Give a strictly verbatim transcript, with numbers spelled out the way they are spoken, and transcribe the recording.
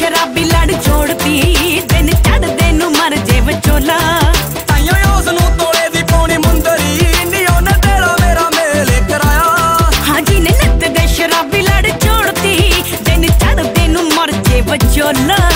शराबी लड़ छोड़ती दिन चढ़दे नू मर जे विचोला ताइयों उस नू तोले दी पौनी मुंदरी नी ओने तेरा मेरा मेल कराया हाँ जी ने नित दे शराबी लड़ छोड़ती दिन चढ़दे नू मर जे विचोला।